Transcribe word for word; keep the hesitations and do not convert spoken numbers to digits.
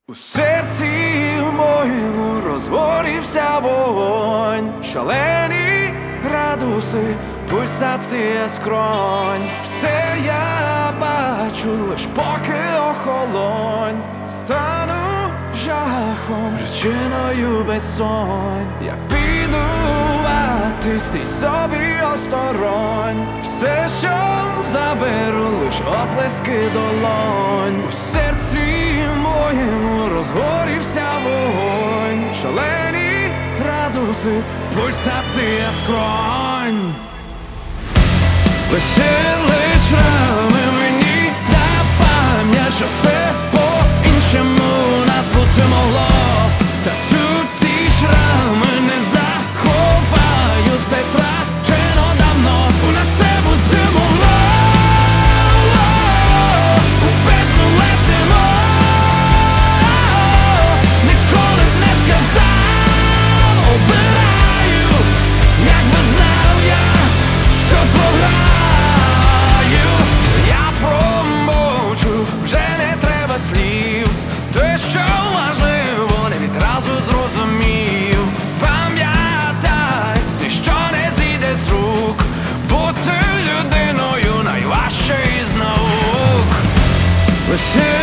У серці моєму розгорівся вогонь, шалені градуси, пульсація скронь. Все я бачу, лиш поки охолонь. Стану жахом, причиною безсонь. Я піду вати, стій собі осторонь. Все, що заберу, лиш оплески долонь. У серці моєму розгорівся вогонь, шалені градуси, пульсація скронь. Лишили шрами мені на пам'ять, що все по-іншому нас бути могло. Та тут ці шрами не заховають, все втрачено давно. У нас все бути могло, у бездну летимо. Ніколи б не сказав, обираю, якби знав я, що програю. Я промовчу, вже не треба слів. Те, що важливо, не відразу зрозумів. Пам'ятай, ніщо не зійде з рук. Бути людиною найважче із наук. Лише